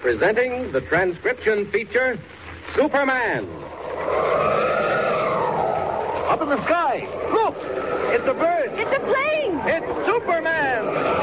presenting the transcription feature, Superman. Up in the sky. Look! It's a bird. It's a plane. It's Superman.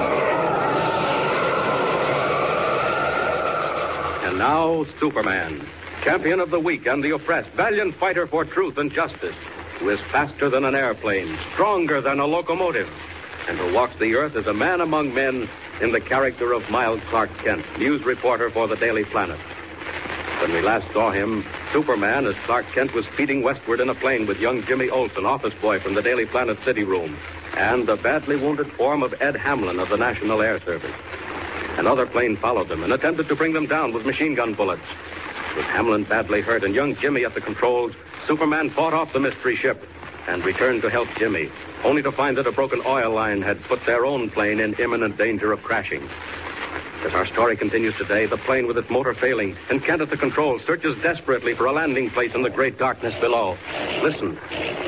And now, Superman, champion of the weak and the oppressed, valiant fighter for truth and justice, who is faster than an airplane, stronger than a locomotive, and who walks the earth as a man among men in the character of mild Clark Kent, news reporter for the Daily Planet. When we last saw him, Superman, as Clark Kent was speeding westward in a plane with young Jimmy Olsen, office boy from the Daily Planet city room, and the badly wounded form of Ed Hamlin of the National Air Service. Another plane followed them and attempted to bring them down with machine gun bullets. With Hamlin badly hurt and young Jimmy at the controls, Superman fought off the mystery ship and returned to help Jimmy, only to find that a broken oil line had put their own plane in imminent danger of crashing. As our story continues today, the plane with its motor failing and Kent at the controls searches desperately for a landing place in the great darkness below. Listen.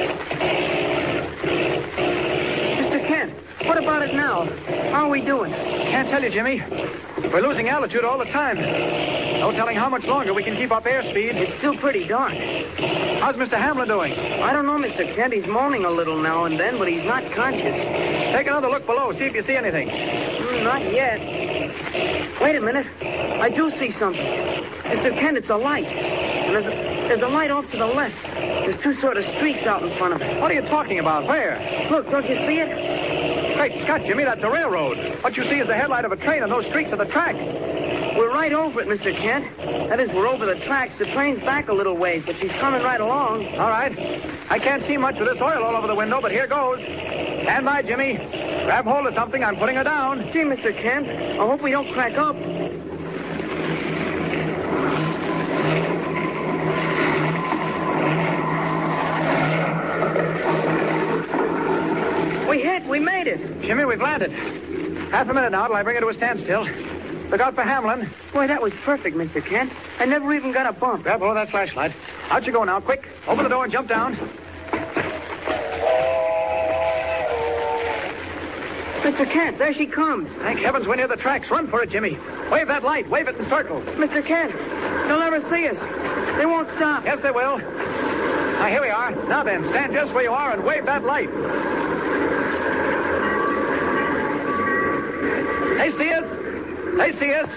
Mr. Kent, what about it now? How are we doing? Can't tell you, Jimmy. We're losing altitude all the time. No telling how much longer we can keep up airspeed. It's still pretty dark. How's Mr. Hamlin doing? I don't know, Mr. Kent. He's moaning a little now and then, but he's not conscious. Take another look below, see if you see anything. Not yet. Wait a minute. I do see something. Mr. Kent, it's a light. And there's a light off to the left. There's two sort of streaks out in front of it. What are you talking about? Where? Look, don't you see it? Great Scott, Jimmy, that's a railroad. What you see is the headlight of a train, and those streaks are the tracks. We're right over it, Mr. Kent. That is, we're over the tracks. The train's back a little ways, but she's coming right along. All right. I can't see much with this oil all over the window, but here goes. Stand by, Jimmy. Grab hold of something. I'm putting her down. Gee, Mr. Kent, I hope we don't crack up. We hit. We made it. Jimmy, we've landed. Half a minute now till I bring her to a standstill. Look out for Hamlin. Boy, that was perfect, Mr. Kent. I never even got a bump. Grab hold of that flashlight. Out you go now, quick. Open the door and jump down. Mr. Kent, there she comes. Thank heavens we're near the tracks. Run for it, Jimmy. Wave that light. Wave it in circles. Mr. Kent, they'll never see us. They won't stop. Yes, they will. Now, here we are. Now then, stand just where you are and wave that light. They see us. They see us.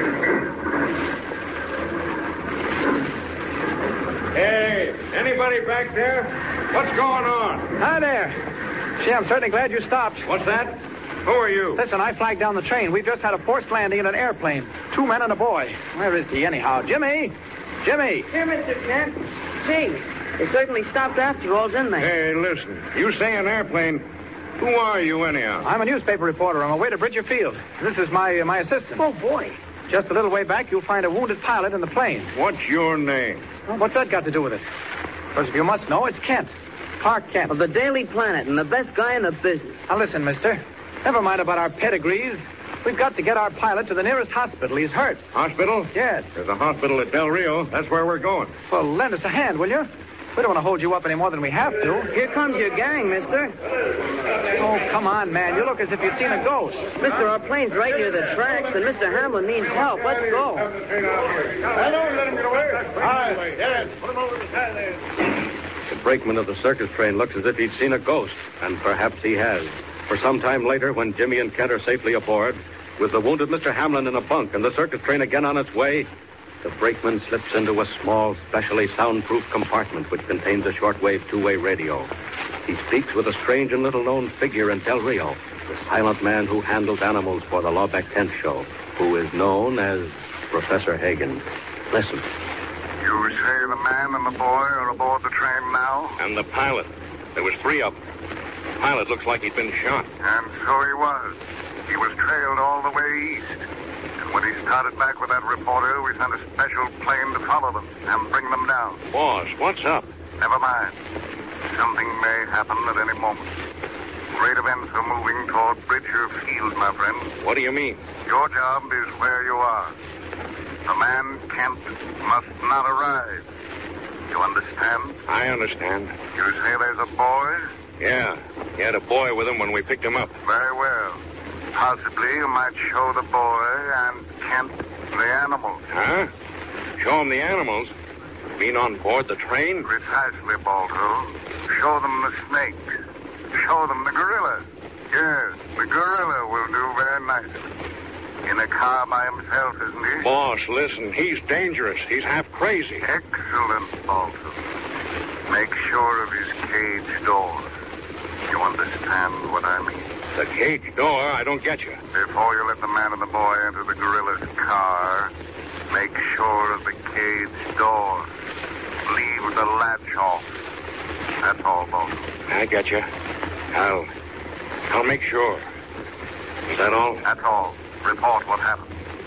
Hey, anybody back there? What's going on? Hi there. Gee, I'm certainly glad you stopped. What's that? Who are you? Listen, I flagged down the train. We've just had a forced landing in an airplane. 2 men and a boy. Where is he, anyhow? Jimmy! Jimmy! Here, Mr. Kent. Gee, they certainly stopped after all, didn't they? Hey, listen. You say an airplane. Who are you, anyhow? I'm a newspaper reporter. I'm away to Bridger Field. This is my assistant. Oh, boy. Just a little way back, you'll find a wounded pilot in the plane. What's your name? Well, what's that got to do with it? Because if you must know, it's Kent. Clark Kent. Of the Daily Planet and the best guy in the business. Now, listen, mister. Never mind about our pedigrees. We've got to get our pilot to the nearest hospital. He's hurt. Hospital? Yes. There's a hospital at Del Rio. That's where we're going. Well, lend us a hand, will you? We don't want to hold you up any more than we have to. Here comes your gang, mister. Oh, come on, man. You look as if you'd seen a ghost. Mister, our plane's right near the tracks, and Mr. Hamlin needs help. Let's go. I don't let him get away. All right. Yes. Put him over the side there. The brakeman of the circus train looks as if he'd seen a ghost, and perhaps he has. For some time later, when Jimmy and Kent are safely aboard, with the wounded Mr. Hamlin in a bunk and the circus train again on its way, the brakeman slips into a small, specially soundproof compartment which contains a shortwave two-way radio. He speaks with a strange and little-known figure in Del Rio, the silent man who handles animals for the Lawbeck Kent show, who is known as Professor Hagen. Listen. You say the man and the boy are aboard the train now? And the pilot. There was 3 of them. The pilot looks like he'd been shot. And so he was. He was trailed all the way east. And when he started back with that reporter, we sent a special plane to follow them and bring them down. Boss, what's up? Never mind. Something may happen at any moment. Great events are moving toward Bridger Field, my friend. What do you mean? Your job is where you are. The man Kent must not arrive. You understand? I understand. You say there's a boy? Yeah. He had a boy with him when we picked him up. Very well. Possibly you might show the boy and Kent the animals. Huh? Show them the animals? Mean on board the train? Precisely, Balto. Show them the snakes. Show them the gorilla. Yes, the gorilla will do very nicely. In a car by himself, isn't he? Boss, listen. He's dangerous. He's half crazy. Excellent, Balto. Make sure of his cage door. You understand what I mean? The cage door? I don't get you. Before you let the man and the boy enter the gorilla's car, make sure of the cage door. Leave the latch off. That's all, Balto. I get you. I'll make sure. Is that all? That's all. Report what happened.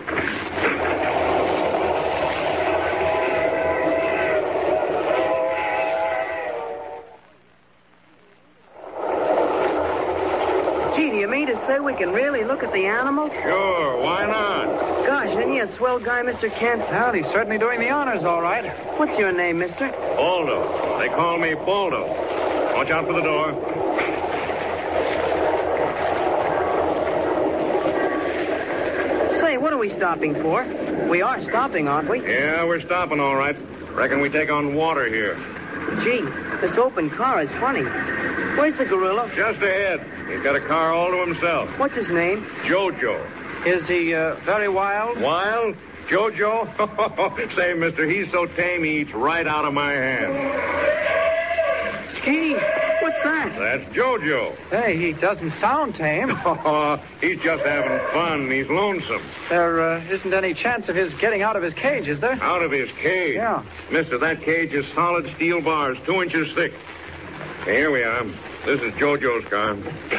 Gee, do you mean to say we can really look at the animals? Sure, why not? Gosh, isn't he a swell guy, Mr. Kent? Well, he's certainly doing the honors all right. What's your name, mister? Baldo. They call me Baldo. Watch out for the door. Say, what are we stopping for? We are stopping, aren't we? Yeah, we're stopping all right. Reckon we take on water here. Gee, this open car is funny. Where's the gorilla? Just ahead. He's got a car all to himself. What's his name? Jojo. Is he very wild? Wild? Jojo? Say, mister, he's so tame he eats right out of my hand. Gee, what's that? That's Jojo. Hey, he doesn't sound tame. He's just having fun. He's lonesome. There isn't any chance of his getting out of his cage, is there? Out of his cage? Yeah. Mister, that cage is solid steel bars, 2 inches thick. Here we are. This is Jojo's car.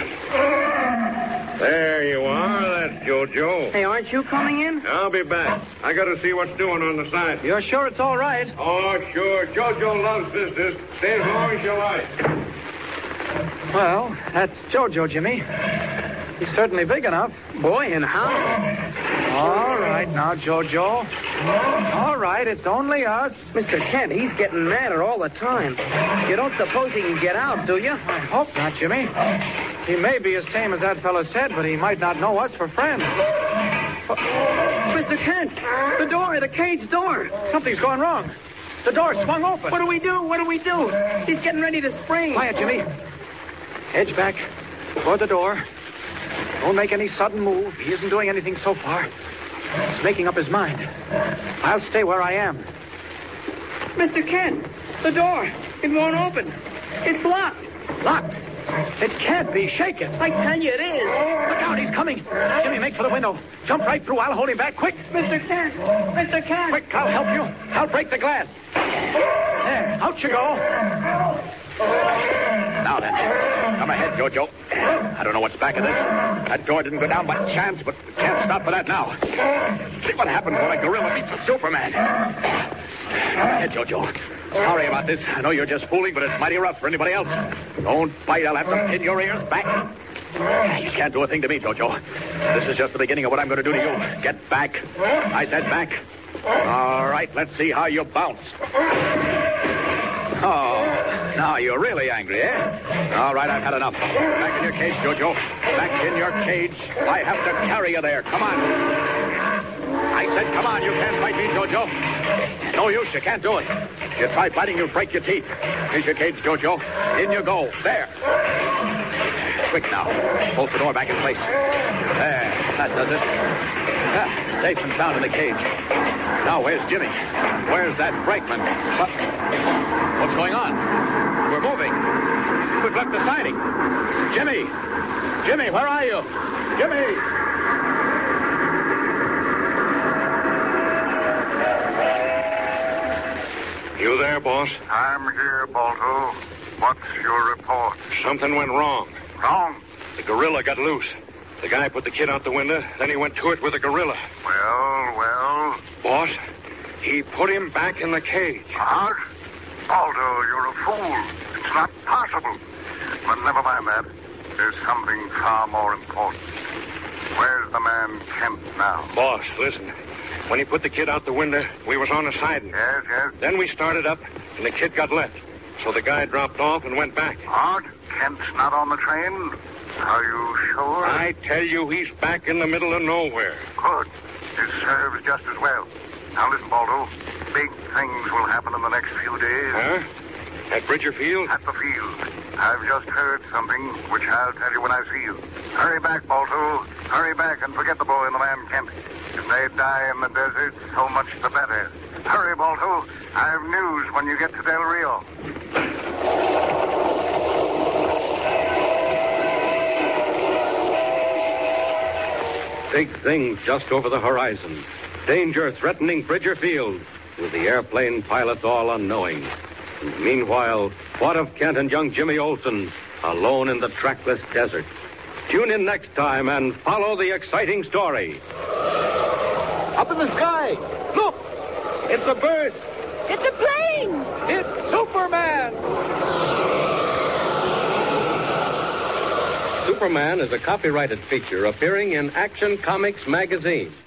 There you are. That's Jojo. Hey, aren't you coming in? I'll be back. I got to see what's doing on the side. You're sure it's all right? Oh, sure. Jojo loves business. Stay as long as you like. Well, that's Jojo, Jimmy. He's certainly big enough. Boy, and how? All right, now, Jojo. All right, it's only us. Mr. Kent, he's getting madder all the time. You don't suppose he can get out, do you? I hope not, Jimmy. He may be as tame as that fellow said, but he might not know us for friends. Mr. Kent, the cage door. Something's gone wrong. The door swung open. What do we do? What do we do? He's getting ready to spring. Quiet, Jimmy. Edge back toward the door. Don't make any sudden move. He isn't doing anything so far. He's making up his mind. I'll stay where I am. Mr. Kent, the door. It won't open. It's locked. Locked. It can't be shaken. I tell you it is. Look out, he's coming. Jimmy, make for the window. Jump right through. I'll hold him back. Quick. Mr. Kent. Mr. Kent. Quick, I'll help you. I'll break the glass. There, out you go. Now then, come ahead, Jojo. I don't know what's back of this. That door didn't go down by chance, but we can't stop for that now. See what happens when a gorilla meets a Superman. Come ahead, Jojo. Sorry about this. I know you're just fooling, but it's mighty rough for anybody else. Don't bite. I'll have to pin your ears back. You can't do a thing to me, Jojo. This is just the beginning of what I'm going to do to you. Get back. I said back. All right, let's see how you bounce. Oh, now you're really angry, eh? All right, I've had enough. Back in your cage, Jojo. Back in your cage. I have to carry you there. Come on. I said, come on. You can't fight me, Jojo. No use. You can't do it. If you try fighting, you'll break your teeth. Here's your cage, Jojo. In you go. There. Quick now. Bolt the door back in place. There. That does it. Ah, safe and sound in the cage. Now, where's Jimmy? Where's that brakeman? What's going on? We're moving. We've left the siding. Jimmy! Jimmy, where are you? Jimmy! You there, boss? I'm here, Balto. What's your report? Something went wrong. Wrong? The gorilla got loose. The guy put the kid out the window, then he went to it with the gorilla. Well? Boss, he put him back in the cage. What? Balto, you're a fool. It's not possible. But never mind that. There's something far more important. Where's the man Kent now? Boss, listen. When he put the kid out the window, we was on the siding. Yes. Then we started up, and the kid got left. So the guy dropped off and went back. What? Kent's not on the train? Are you sure? I tell you, he's back in the middle of nowhere. Good. It serves just as well. Now listen, Baldo. Big things will happen in the next few days. Huh? At Bridger Field? At the field. I've just heard something, which I'll tell you when I see you. Hurry back, Balto. Hurry back and forget the boy and the man Kent. If they die in the desert, so much the better. Hurry, Balto. I have news when you get to Del Rio. Big things just over the horizon. Danger threatening Bridger Field, with the airplane pilots all unknowing. And meanwhile, what of Kent and young Jimmy Olsen, alone in the trackless desert? Tune in next time and follow the exciting story. Up in the sky. Look! It's a bird. It's a plane! It's Superman! Superman is a copyrighted feature appearing in Action Comics magazine.